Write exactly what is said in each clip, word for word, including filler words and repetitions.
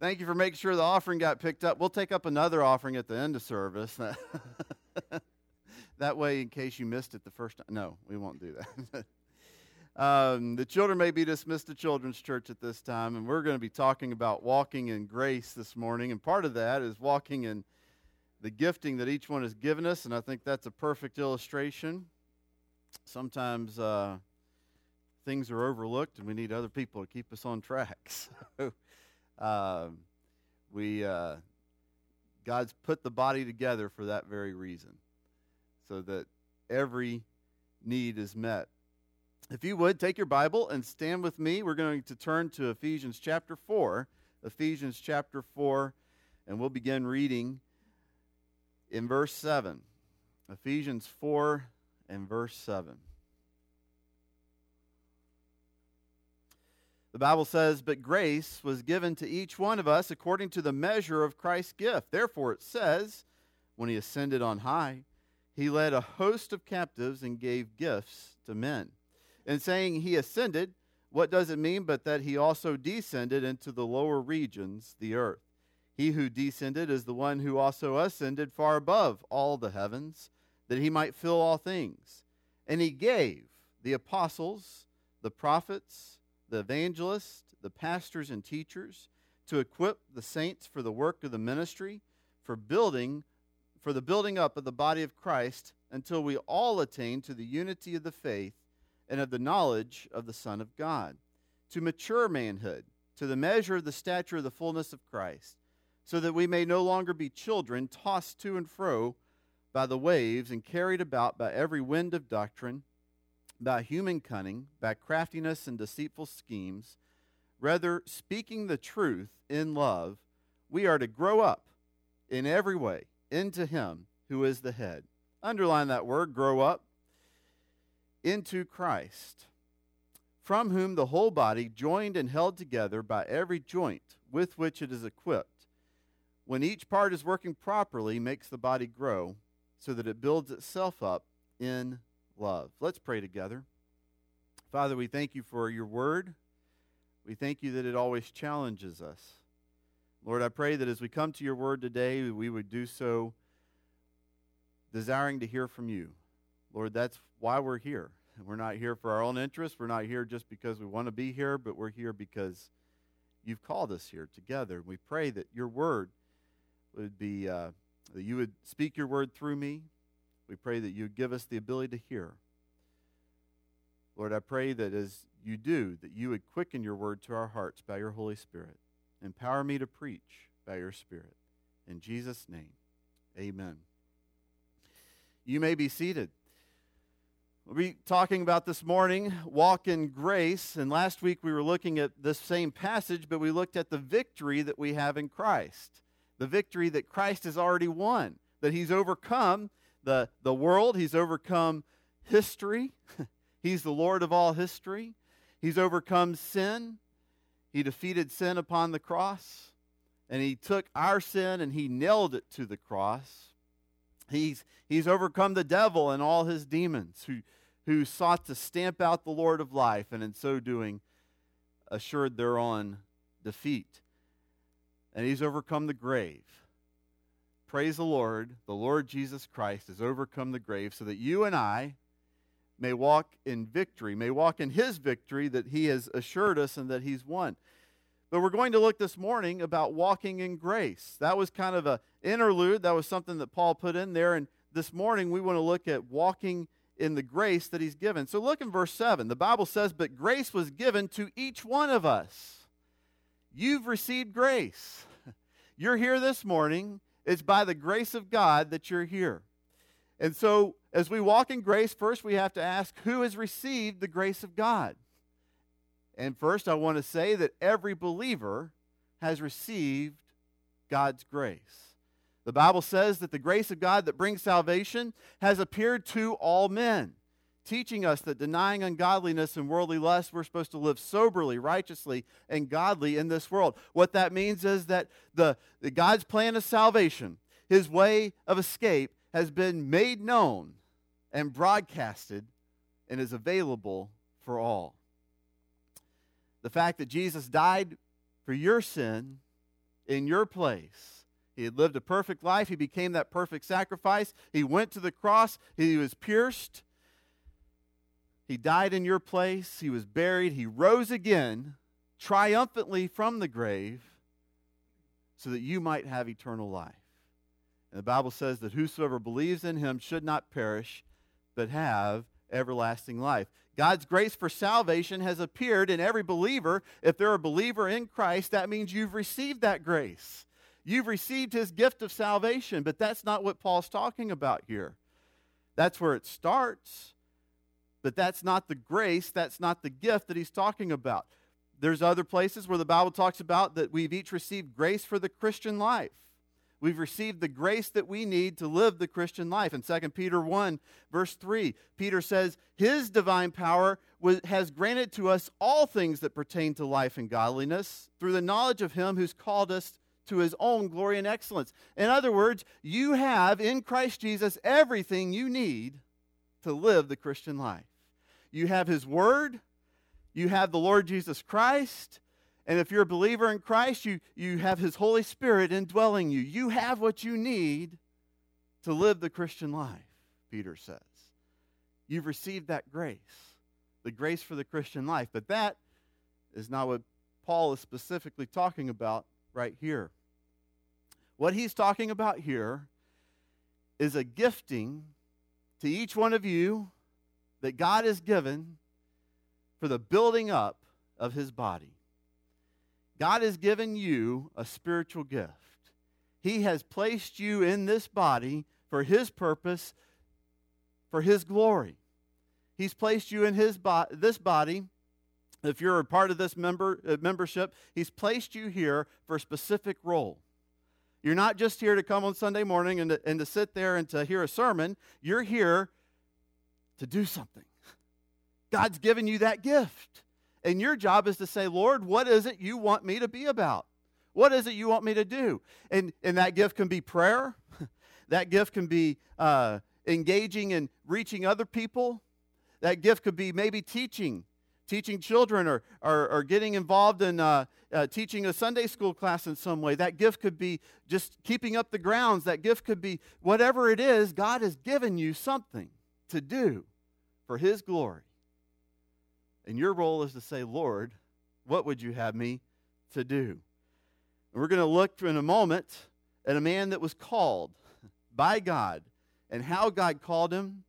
Thank you for making sure the offering got picked up. We'll take up another offering at the end of service. That way, in case you missed it the first time. No, we won't do that. um, the children may be dismissed to Children's Church at this time, and we're going to be talking about walking in grace this morning. And part of that is walking in the gifting that each one has given us, and I think that's a perfect illustration. Sometimes uh, things are overlooked, and we need other people to keep us on track. So uh, we uh, God's put the body together for that very reason, so that every need is met. If you would, take your Bible and stand with me. We're going to turn to Ephesians chapter four. Ephesians chapter four, and we'll begin reading in verse seven. Ephesians four and verse seven. The Bible says, "But grace was given to each one of us according to the measure of Christ's gift. Therefore it says, when he ascended on high, he led a host of captives and gave gifts to men." In saying he ascended, what does it mean but that he also descended into the lower regions, the earth? He who descended is the one who also ascended far above all the heavens, that he might fill all things. And he gave the apostles, the prophets, the evangelists, the pastors and teachers, to equip the saints for the work of the ministry, for building, for the building up of the body of Christ, until we all attain to the unity of the faith and of the knowledge of the Son of God, to mature manhood, to the measure of the stature of the fullness of Christ, so that we may no longer be children, tossed to and fro by the waves and carried about by every wind of doctrine, by human cunning, by craftiness and deceitful schemes. Rather, speaking the truth in love, we are to grow up in every way into him who is the head. Underline that word, grow up. Into Christ, from whom the whole body, joined and held together by every joint with which it is equipped, when each part is working properly, makes the body grow, so that it builds itself up in love. Let's pray together. Father, we thank you for your word. We thank you that it always challenges us. Lord, I pray that as we come to your word today, we would do so desiring to hear from you. Lord, that's why we're here. We're not here for our own interests. We're not here just because we want to be here, but we're here because you've called us here together. We pray that your word would be, uh, that you would speak your word through me. We pray that you would give us the ability to hear. Lord, I pray that as you do, that you would quicken your word to our hearts by your Holy Spirit. Empower me to preach by your Spirit. In Jesus' name, amen. You may be seated. We'll be talking about this morning, walk in grace. And last week we were looking at this same passage, but we looked at the victory that we have in Christ. The victory that Christ has already won. That he's overcome the, the world. He's overcome history. He's the Lord of all history. He's overcome sin. He defeated sin upon the cross. And he took our sin and he nailed it to the cross. He's, he's overcome the devil and all his demons who, who sought to stamp out the Lord of life, and in so doing assured their own defeat. And he's overcome the grave. Praise the Lord. The Lord Jesus Christ has overcome the grave so that you and I may walk in victory, may walk in his victory that he has assured us and that he's won. But we're going to look this morning about walking in grace. That was kind of an interlude. That was something that Paul put in there. And this morning we want to look at walking in the grace that he's given. So look in verse seven. The Bible says, "But grace was given to each one of us." You've received grace. You're here this morning. It's by the grace of God that you're here. And so as we walk in grace, first we have to ask, who has received the grace of God? And first, I want to say that every believer has received God's grace. The Bible says that the grace of God that brings salvation has appeared to all men, teaching us that denying ungodliness and worldly lust, we're supposed to live soberly, righteously, and godly in this world. What that means is that the, the God's plan of salvation, his way of escape, has been made known and broadcasted and is available for all. The fact that Jesus died for your sin in your place. He had lived a perfect life. He became that perfect sacrifice. He went to the cross. He was pierced. He died in your place. He was buried. He rose again, triumphantly from the grave, so that you might have eternal life. And the Bible says that whosoever believes in him should not perish, but have everlasting life. God's grace for salvation has appeared in every believer. If they're a believer in Christ, that means you've received that grace. You've received his gift of salvation, but that's not what Paul's talking about here. That's where it starts, but that's not the grace, that's not the gift that he's talking about. There's other places where the Bible talks about that we've each received grace for the Christian life. We've received the grace that we need to live the Christian life. In Second Peter one, verse three, Peter says, his divine power has granted to us all things that pertain to life and godliness through the knowledge of him who's called us to his own glory and excellence. In other words, you have in Christ Jesus everything you need to live the Christian life. You have his word, you have the Lord Jesus Christ, and if you're a believer in Christ, you, you have his Holy Spirit indwelling you. You have what you need to live the Christian life, Peter says. You've received that grace, the grace for the Christian life. But that is not what Paul is specifically talking about right here. What he's talking about here is a gifting to each one of you that God has given for the building up of his body. God has given you a spiritual gift. He has placed you in this body for his purpose, for his glory. He's placed you in his bo- this body. If you're a part of this member uh, membership, he's placed you here for a specific role. You're not just here to come on Sunday morning and to, and to sit there and to hear a sermon. You're here to do something. God's given you that gift. And your job is to say, Lord, what is it you want me to be about? What is it you want me to do? And, and that gift can be prayer. That gift can be uh, engaging and reaching other people. That gift could be maybe teaching, teaching children or, or, or getting involved in uh, uh, teaching a Sunday school class in some way. That gift could be just keeping up the grounds. That gift could be whatever it is, God has given you something to do for his glory. And your role is to say, Lord, what would you have me to do? And we're going to look in a moment at a man that was called by God and how God called him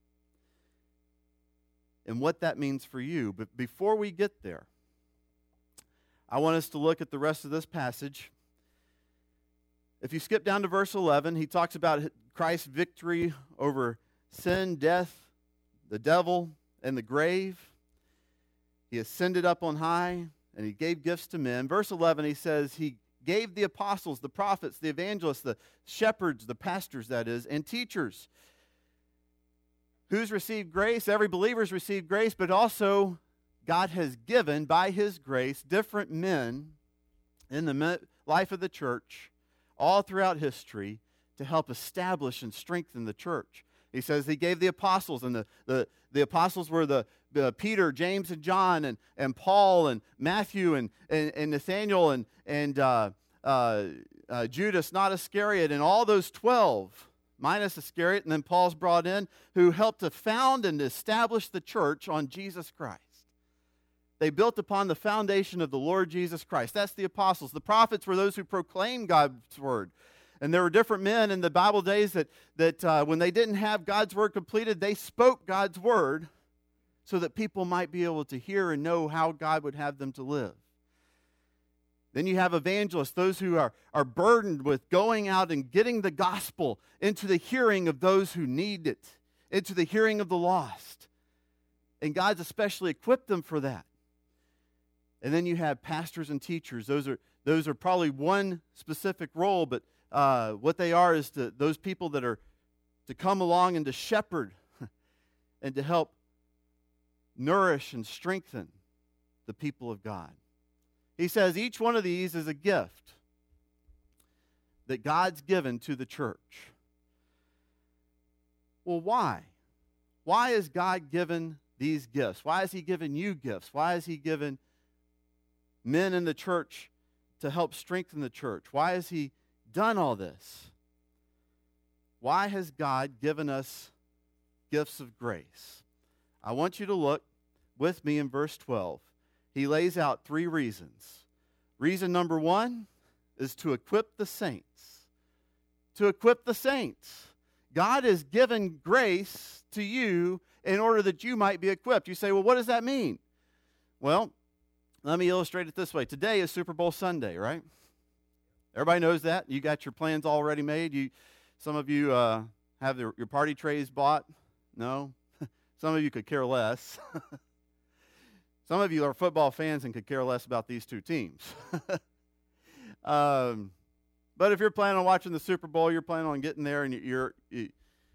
and what that means for you. But before we get there, I want us to look at the rest of this passage. If you skip down to verse eleven, he talks about Christ's victory over sin, death, the devil, and the grave. He ascended up on high, and he gave gifts to men. Verse eleven, he says, he gave the apostles, the prophets, the evangelists, the shepherds, the pastors, that is, and teachers. Who's received grace? Every believer's received grace, but also God has given, by his grace, different men in the life of the church, all throughout history, to help establish and strengthen the church. He says he gave the apostles, and the, the, the apostles were the, the Peter, James, and John, and, and Paul, and Matthew, and, and, and Nathaniel, and, and uh, uh, uh, Judas, not Iscariot, and all those twelve, minus Iscariot, and then Paul's brought in, who helped to found and establish the church on Jesus Christ. They built upon the foundation of the Lord Jesus Christ. That's the apostles. The prophets were those who proclaimed God's word. And there were different men in the Bible days that, that uh, when they didn't have God's word completed, they spoke God's word so that people might be able to hear and know how God would have them to live. Then you have evangelists, those who are, are burdened with going out and getting the gospel into the hearing of those who need it, into the hearing of the lost. And God's especially equipped them for that. And then you have pastors and teachers. Those are, those are probably one specific role, but uh, what they are is to, those people that are to come along and to shepherd and to help nourish and strengthen the people of God. He says each one of these is a gift that God's given to the church. Well, why? Why has God given these gifts? Why has he given you gifts? Why has he given men in the church to to help strengthen the church? Why has he done all this? Why has God given us gifts of grace? I want you to look with me in verse twelve. He lays out three reasons. Reason number one is to equip the saints. To equip the saints. God has given grace to you in order that you might be equipped. You say, well, what does that mean? Well, let me illustrate it this way. Today is Super Bowl Sunday, right? Everybody knows that. You got your plans already made. You, some of you uh, have the, your party trays bought. No? Some of you could care less. Some of you are football fans and could care less about these two teams. um, but if you're planning on watching the Super Bowl, you're planning on getting there, and you're, you,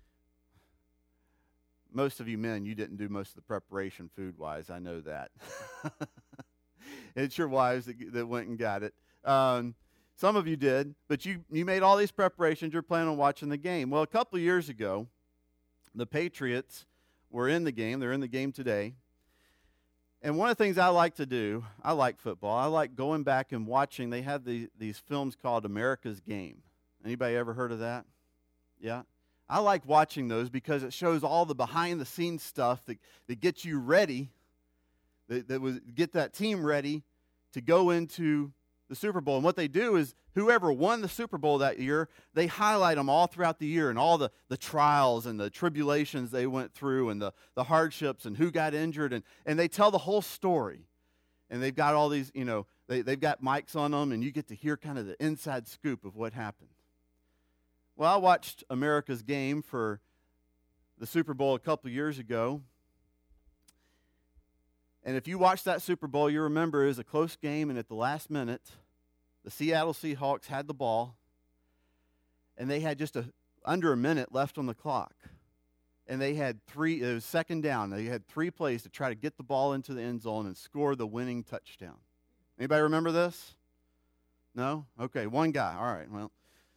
most of you men, you didn't do most of the preparation food-wise. I know that. It's your wives that, that went and got it. Um, some of you did, but you, you made all these preparations. You're planning on watching the game. Well, a couple of years ago, the Patriots were in the game. They're in the game today. And one of the things I like to do, I like football. I like going back and watching. They have the, these films called America's Game. Anybody ever heard of that? Yeah? I like watching those because it shows all the behind-the-scenes stuff that, that gets you ready, that, that was get that team ready to go into the Super Bowl. And what they do is whoever won the Super Bowl that year, they highlight them all throughout the year and all the, the trials and the tribulations they went through and the, the hardships and who got injured. And, and they tell the whole story. And they've got all these, you know, they, they've got mics on them, and you get to hear kind of the inside scoop of what happened. Well, I watched America's Game for the Super Bowl a couple years ago. And if you watched that Super Bowl, you remember it was a close game, and at the last minute, the Seattle Seahawks had the ball, and they had just a, under a minute left on the clock. And they had three, it was second down. They had three plays to try to get the ball into the end zone and score the winning touchdown. Anybody remember this? No? Okay, one guy. All right, well,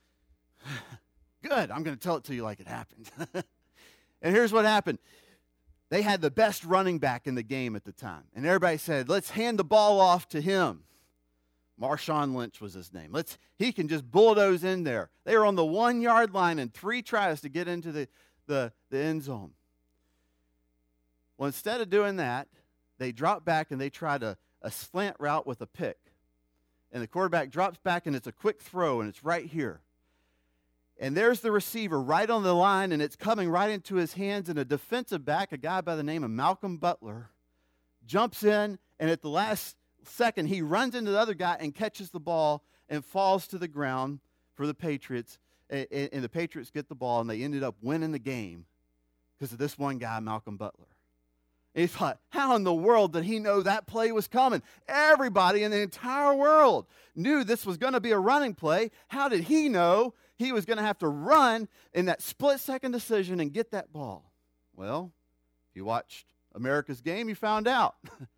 good. I'm going to tell it to you like it happened. And here's what happened. They had the best running back in the game at the time. And everybody said, let's hand the ball off to him. Marshawn Lynch was his name. Let's he can just bulldoze in there. They were on the one-yard line and three tries to get into the, the, the end zone. Well, instead of doing that, they drop back and they tried a, a slant route with a pick. And the quarterback drops back, and it's a quick throw, and it's right here. And there's the receiver right on the line, and it's coming right into his hands, and a defensive back, a guy by the name of Malcolm Butler, jumps in, and at the last second, he runs into the other guy and catches the ball and falls to the ground for the Patriots. And, and the Patriots get the ball, and they ended up winning the game because of this one guy, Malcolm Butler. And he thought, how in the world did he know that play was coming? Everybody in the entire world knew this was going to be a running play. How did he know he was going to have to run in that split-second decision and get that ball? Well, if you watched America's Game, you found out.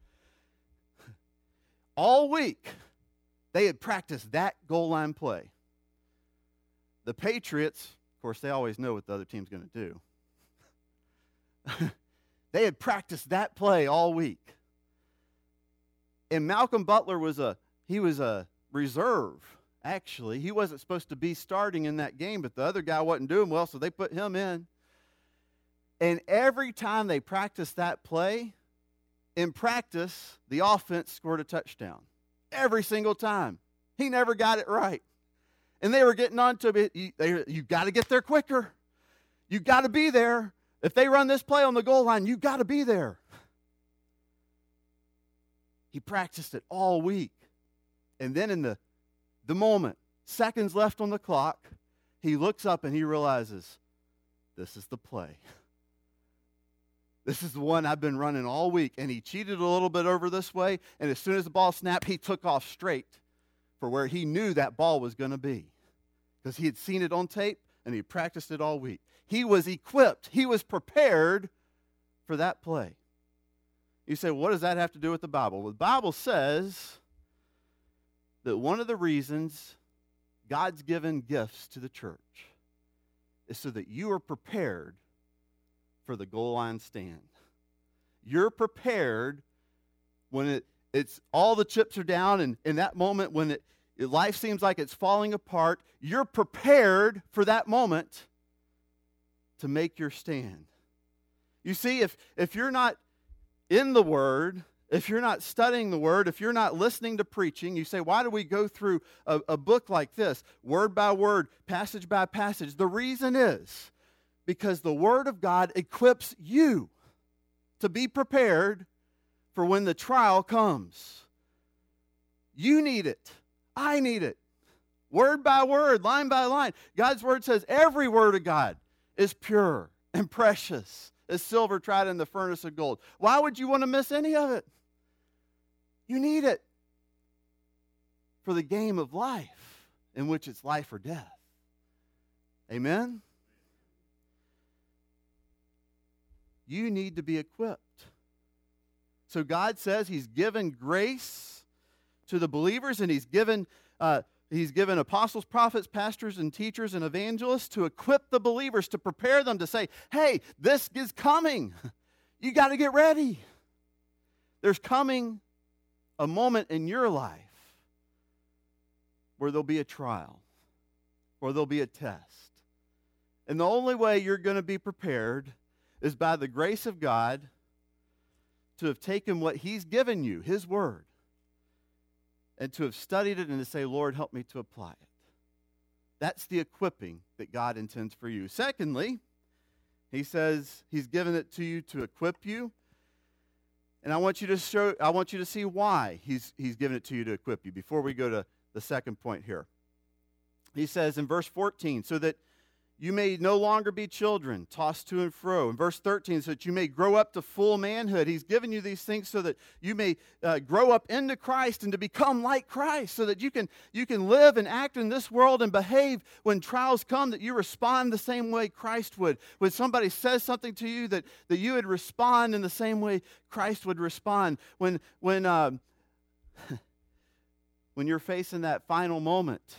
All week, they had practiced that goal line play. The Patriots, of course, they always know what the other team's going to do. They had practiced that play all week. And Malcolm Butler was a, he was a reserve, actually. He wasn't supposed to be starting in that game, but the other guy wasn't doing well, so they put him in. And every time they practiced that play, in practice, the offense scored a touchdown. Every single time. He never got it right. And they were getting on to it. You, you've got to get there quicker. You've got to be there. If they run this play on the goal line, you've got to be there. He practiced it all week. And then in the, the moment, seconds left on the clock, he looks up and he realizes, this is the play. This is the one I've been running all week. And he cheated a little bit over this way, and as soon as the ball snapped, he took off straight for where he knew that ball was going to be. Because he had seen it on tape, and he practiced it all week. He was equipped. He was prepared for that play. You say, well, what does that have to do with the Bible? Well, the Bible says that one of the reasons God's given gifts to the church is so that you are prepared for the goal line stand. You're prepared when it, it's all the chips are down, and in that moment when it, life seems like it's falling apart, you're prepared for that moment to make your stand. You see, if, if you're not in the Word, if you're not studying the Word, if you're not listening to preaching, you say, why do we go through a, a book like this, word by word, passage by passage? The reason is because the Word of God equips you to be prepared for when the trial comes. You need it. I need it. Word by word, line by line. God's Word says every word of God is pure and precious as silver tried in the furnace of gold. Why would you want to miss any of it? You need it for the game of life, in which it's life or death. Amen? You need to be equipped. So God says He's given grace to the believers, and He's given uh, He's given apostles, prophets, pastors, and teachers and evangelists to equip the believers, to prepare them to say, hey, this is coming. You got to get ready. There's coming a moment in your life where there'll be a trial, or there'll be a test. And the only way you're going to be prepared is by the grace of God to have taken what He's given you, His Word, and to have studied it and to say, Lord, help me to apply it. That's the equipping that God intends for you. Secondly, He says He's given it to you to equip you. And I want you to show, I want you to see why He's, he's given it to you to equip you before we go to the second point here. He says in verse fourteen, so that you may no longer be children, tossed to and fro. In verse thirteen, so that you may grow up to full manhood. He's given you these things so that you may uh, grow up into Christ and to become like Christ, so that you can, you can live and act in this world and behave when trials come, that you respond the same way Christ would. When somebody says something to you, that, that you would respond in the same way Christ would respond. When, when, uh, when you're facing that final moment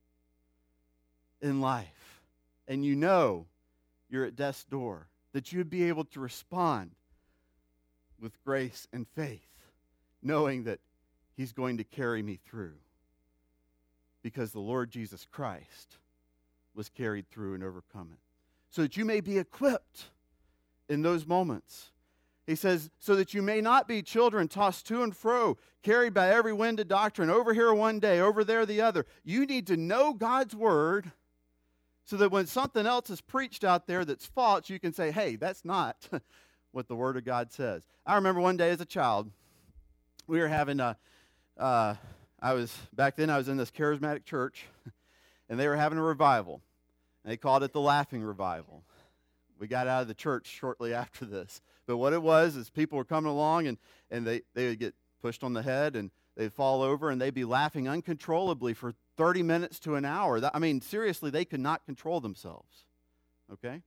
in life, and you know you're at death's door, that you'd be able to respond with grace and faith, knowing that He's going to carry me through, because the Lord Jesus Christ was carried through and overcome it. So that you may be equipped in those moments. He says, so that you may not be children tossed to and fro, carried by every wind of doctrine, over here one day, over there the other. You need to know God's Word, so that when something else is preached out there that's false, you can say, hey, that's not what the Word of God says. I remember one day as a child, we were having a, uh, I was, back then I was in this charismatic church, and they were having a revival. They called it the Laughing Revival. We got out of the church shortly after this. But what it was is people were coming along, and, and they, they would get pushed on the head, and they'd fall over, and they'd be laughing uncontrollably for thirty minutes to an hour. That, I mean, seriously, they could not control themselves. Okay?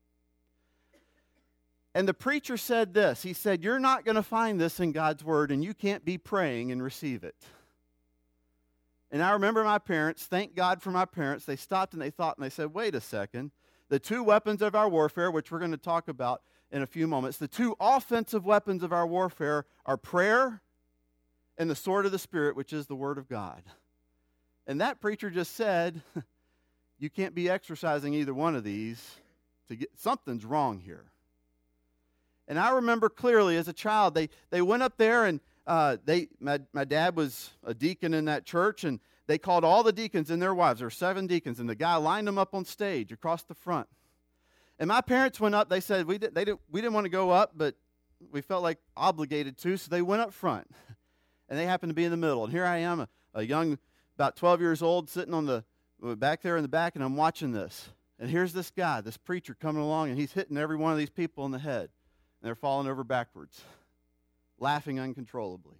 And the preacher said this. He said, you're not going to find this in God's Word, and you can't be praying and receive it. And I remember my parents, thank God for my parents, they stopped and they thought, and they said, wait a second. The two weapons of our warfare, which we're going to talk about in a few moments, the two offensive weapons of our warfare are prayer and the sword of the Spirit, which is the Word of God. And that preacher just said, you can't be exercising either one of these to get, something's wrong here. And I remember clearly as a child, they, they went up there, and uh, they my, my dad was a deacon in that church, and they called all the deacons and their wives. There were seven deacons, and the guy lined them up on stage across the front. And my parents went up. They said we, did, they didn't, we didn't want to go up, but we felt like obligated to, so they went up front. And they happened to be in the middle. And here I am, a, a young, about twelve years old, sitting on the back there in the back, and I'm watching this. And here's this guy, this preacher coming along, and he's hitting every one of these people in the head. And they're falling over backwards, laughing uncontrollably.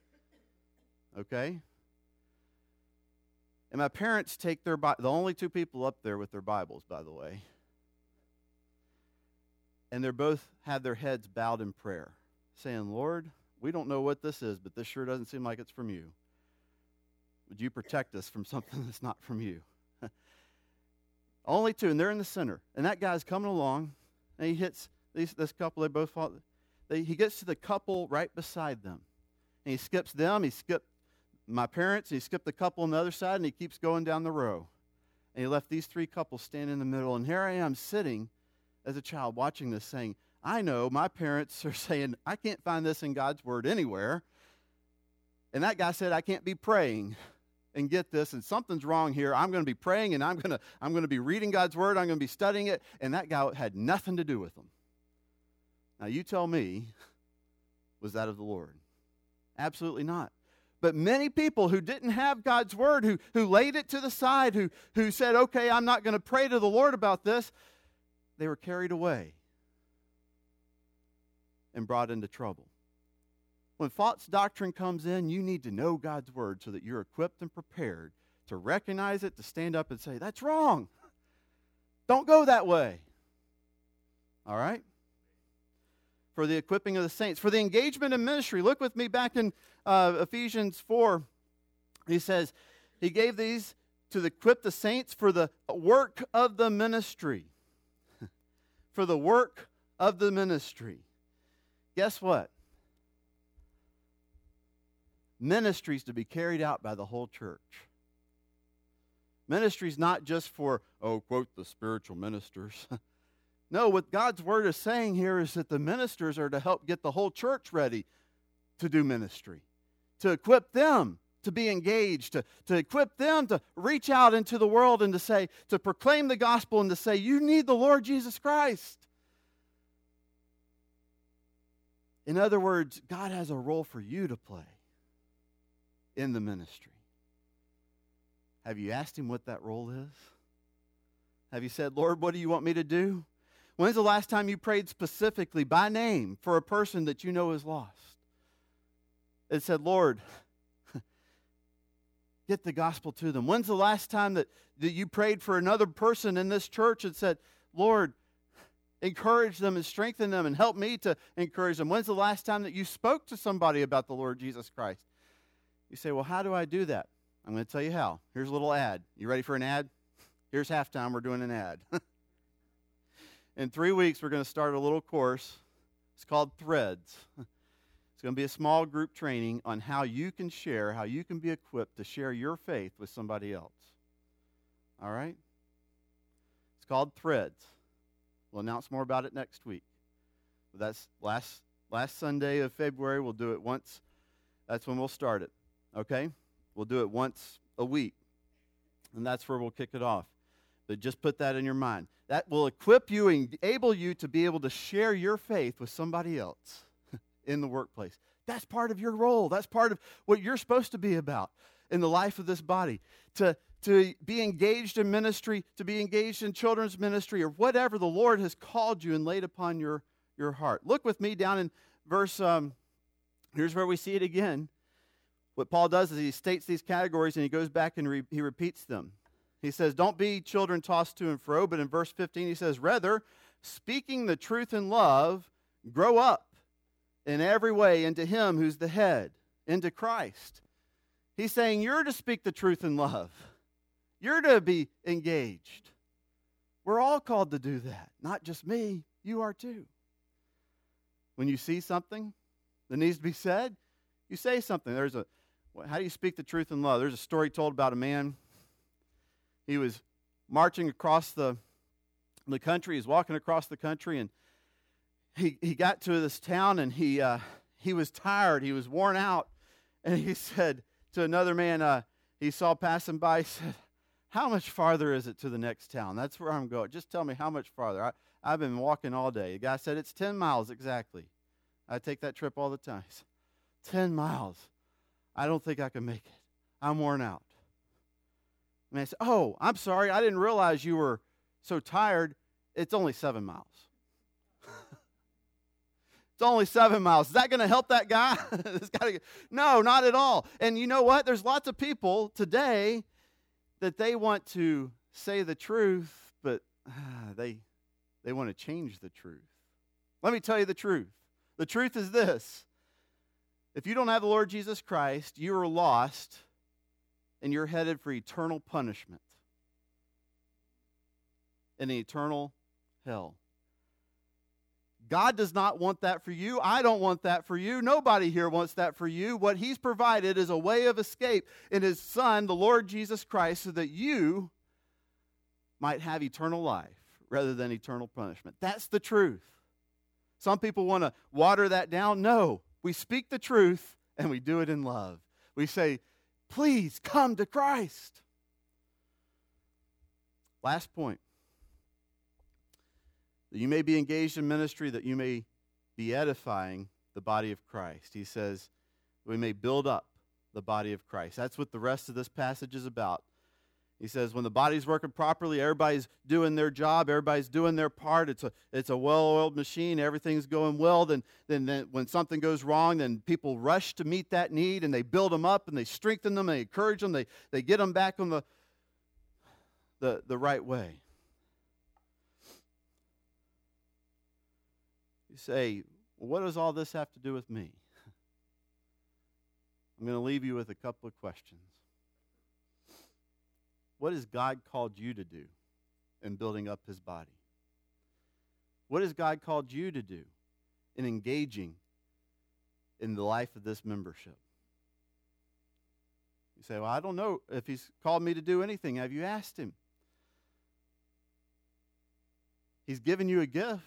Okay? And my parents take their Bible, the only two people up there with their Bibles, by the way. And they're both had their heads bowed in prayer, saying, Lord, we don't know what this is, but this sure doesn't seem like it's from you. Would you protect us from something that's not from you? Only two, and they're in the center. And that guy's coming along, and he hits these, this couple. They both fall. They, he gets to the couple right beside them. And he skips them. He skips my parents, and he skipped the couple on the other side, and he keeps going down the row. And he left these three couples standing in the middle. And here I am sitting as a child watching this saying, I know my parents are saying, I can't find this in God's word anywhere. And that guy said, I can't be praying and get this, and something's wrong here. I'm going to be praying, and I'm going to I'm going to be reading God's word. I'm going to be studying it. And that guy had nothing to do with them. Now, you tell me, was that of the Lord? Absolutely not. But many people who didn't have God's word, who, who laid it to the side, who, who said, okay, I'm not going to pray to the Lord about this, they were carried away and brought into trouble. When false doctrine comes in, you need to know God's word so that you're equipped and prepared to recognize it, to stand up and say, that's wrong. Don't go that way. All right? For the equipping of the saints, for the engagement in ministry. Look with me back in uh, Ephesians four. He says, he gave these to equip the saints for the work of the ministry. For the work of the ministry. Guess what? Ministries to be carried out by the whole church. Ministries not just for, oh, quote, the spiritual ministers. No, what God's word is saying here is that the ministers are to help get the whole church ready to do ministry, to equip them to be engaged, to, to equip them to reach out into the world and to say, to proclaim the gospel and to say, you need the Lord Jesus Christ. In other words, God has a role for you to play in the ministry. Have you asked him what that role is? Have you said, Lord, what do you want me to do? When's the last time you prayed specifically by name for a person that you know is lost? And said, Lord, get the gospel to them. When's the last time that, that you prayed for another person in this church and said, Lord, encourage them and strengthen them and help me to encourage them? When's the last time that you spoke to somebody about the Lord Jesus Christ? You say, well, how do I do that? I'm going to tell you how. Here's a little ad. You ready for an ad? Here's halftime. We're doing an ad. In three weeks, we're going to start a little course. It's called Threads. It's going to be a small group training on how you can share, how you can be equipped to share your faith with somebody else. All right? It's called Threads. We'll announce more about it next week. But that's last last Sunday of February. We'll do it once. That's when we'll start it. Okay? We'll do it once a week. And that's where we'll kick it off. But just put that in your mind. That will equip you and enable you to be able to share your faith with somebody else in the workplace. That's part of your role. That's part of what you're supposed to be about in the life of this body. To, to be engaged in ministry, to be engaged in children's ministry, or whatever the Lord has called you and laid upon your, your heart. Look with me down in verse, um, here's where we see it again. What Paul does is he states these categories and he goes back and re- he repeats them. He says, don't be children tossed to and fro, but in verse fifteen he says, rather, speaking the truth in love, grow up in every way into him who's the head, into Christ. He's saying you're to speak the truth in love. You're to be engaged. We're all called to do that. Not just me, you are too. When you see something that needs to be said, you say something. There's a, how do you speak the truth in love? There's a story told about a man. He was marching across the, the country. He was walking across the country, and he, he got to this town, and he uh, he was tired. He was worn out. And he said to another man uh, he saw passing by, he said, how much farther is it to the next town? That's where I'm going. Just tell me how much farther. I, I've been walking all day. The guy said, it's ten miles exactly. I take that trip all the time. He said, ten miles. I don't think I can make it. I'm worn out. And I said, oh, I'm sorry. I didn't realize you were so tired. It's only seven miles. It's only seven miles. Is that going to help that guy? It's gotta, no, not at all. And you know what? There's lots of people today that they want to say the truth, but ah, they, they want to change the truth. Let me tell you the truth. The truth is this. If you don't have the Lord Jesus Christ, you are lost and you're headed for eternal punishment in eternal hell. God does not want that for you. I don't want that for you. Nobody here wants that for you. What he's provided is a way of escape in his Son, the Lord Jesus Christ, so that you might have eternal life rather than eternal punishment. That's the truth. Some people want to water that down. No, we speak the truth and we do it in love. We say, please come to Christ. Last point. That you may be engaged in ministry, that you may be edifying the body of Christ. He says, we may build up the body of Christ. That's what the rest of this passage is about. He says, when the body's working properly, everybody's doing their job, everybody's doing their part, it's a it's a well-oiled machine, everything's going well, then, then, then when something goes wrong, then people rush to meet that need, and they build them up, and they strengthen them, they encourage them, they, they get them back on the, the, the right way. You say, well, what does all this have to do with me? I'm going to leave you with a couple of questions. What has God called you to do in building up his body? What has God called you to do in engaging in the life of this membership? You say, well, I don't know if he's called me to do anything. Have you asked him? He's given you a gift.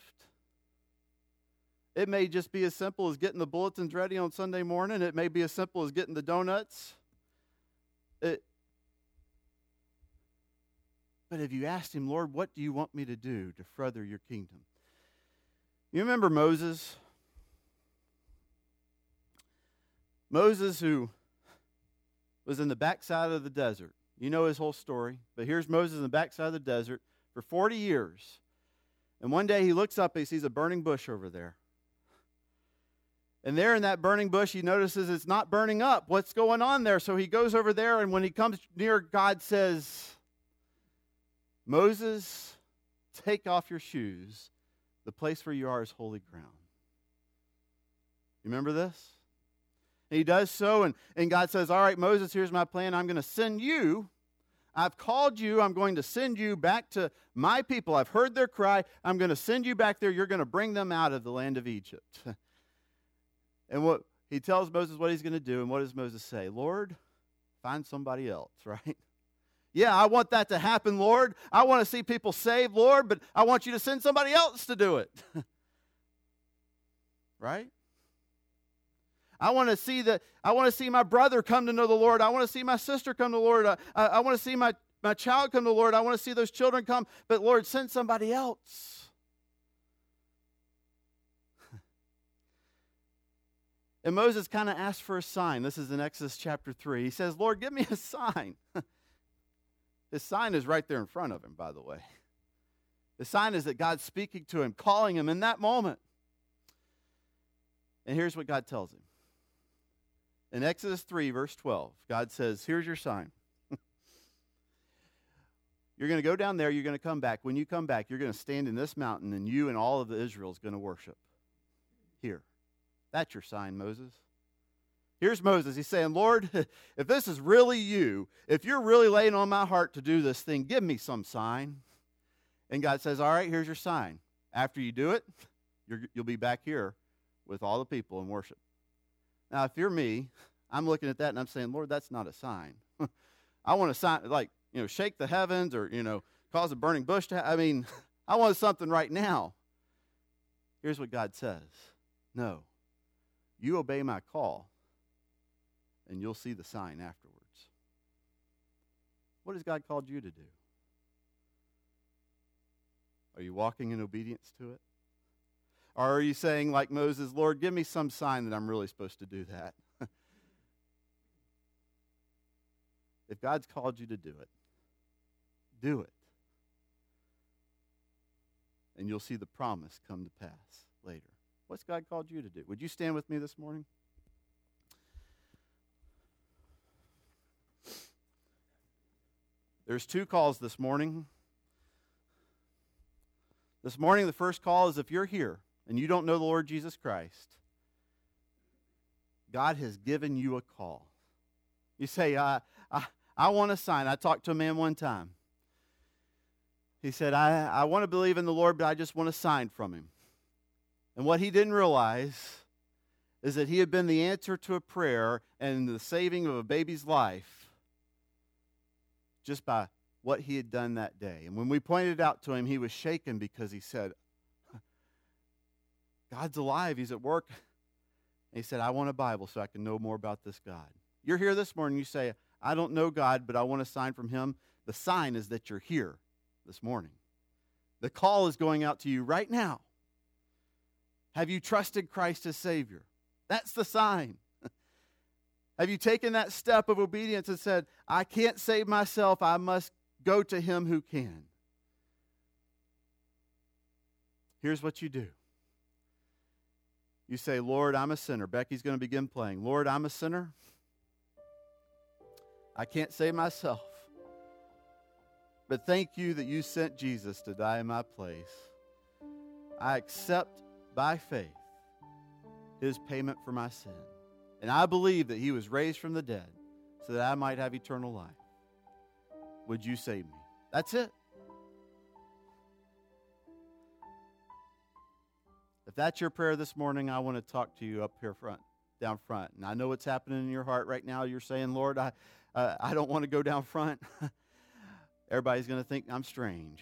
It may just be as simple as getting the bulletins ready on Sunday morning. It may be as simple as getting the donuts. It, but have you asked him, Lord, what do you want me to do to further your kingdom? You remember Moses? Moses, who was in the backside of the desert. You know his whole story. But here's Moses in the backside of the desert for forty years. And one day he looks up and he sees a burning bush over there. And there in that burning bush, he notices it's not burning up. What's going on there? So he goes over there, and when he comes near, God says, Moses, take off your shoes. The place where you are is holy ground. You remember this? And he does so, and, and God says, all right, Moses, here's my plan. I'm going to send you. I've called you. I'm going to send you back to my people. I've heard their cry. I'm going to send you back there. You're going to bring them out of the land of Egypt. And what he tells Moses what he's going to do, and what does Moses say? Lord, find somebody else, right? Yeah, I want that to happen, Lord. I want to see people saved, Lord, but I want you to send somebody else to do it. Right? I want to see that. I want to see my brother come to know the Lord. I want to see my sister come to the Lord. I, I, I want to see my, my child come to the Lord. I want to see those children come. But Lord, send somebody else. And Moses kind of asked for a sign. This is in Exodus chapter three. He says, Lord, give me a sign. His sign is right there in front of him, by the way. The sign is that God's speaking to him, calling him in that moment. And here's what God tells him. In Exodus three, verse twelve, God says, here's your sign. You're going to go down there. You're going to come back. When you come back, you're going to stand in this mountain, and you and all of Israel is going to worship here. That's your sign, Moses. Here's Moses. He's saying, Lord, if this is really you, if you're really laying on my heart to do this thing, give me some sign. And God says, all right, here's your sign. After you do it, you're, you'll be back here with all the people in worship. Now, if you're me, I'm looking at that and I'm saying, Lord, that's not a sign. I want a sign, like, you know, shake the heavens or, you know, cause a burning bush to, ha- I mean, I want something right now. Here's what God says. No. You obey my call, and you'll see the sign afterwards. What has God called you to do? Are you walking in obedience to it? Or are you saying, like Moses, Lord, give me some sign that I'm really supposed to do that? If God's called you to do it, do it. And you'll see the promise come to pass later. What's God called you to do? Would you stand with me this morning? There's two calls this morning. This morning, the first call is if you're here and you don't know the Lord Jesus Christ, God has given you a call. You say, I, I, I want a sign. I talked to a man one time. He said, I, I want to believe in the Lord, but I just want a sign from him. And what he didn't realize is that he had been the answer to a prayer and the saving of a baby's life just by what he had done that day. And when we pointed it out to him, he was shaken because he said, God's alive. He's at work. And he said, I want a Bible so I can know more about this God. You're here this morning. You say, I don't know God, but I want a sign from him. The sign is that you're here this morning. The call is going out to you right now. Have you trusted Christ as Savior? That's the sign. Have you taken that step of obedience and said, I can't save myself. I must go to him who can. Here's what you do. You say, Lord, I'm a sinner. Becky's going to begin playing. Lord, I'm a sinner. I can't save myself. But thank you that you sent Jesus to die in my place. I accept by faith his payment for my sin. And I believe that he was raised from the dead so that I might have eternal life. Would you save me? That's it. If that's your prayer this morning, I want to talk to you up here front, down front. And I know what's happening in your heart right now. You're saying, Lord, I, uh, I don't want to go down front. Everybody's going to think I'm strange.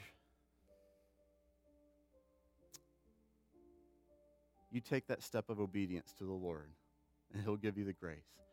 You take that step of obedience to the Lord, and he'll give you the grace.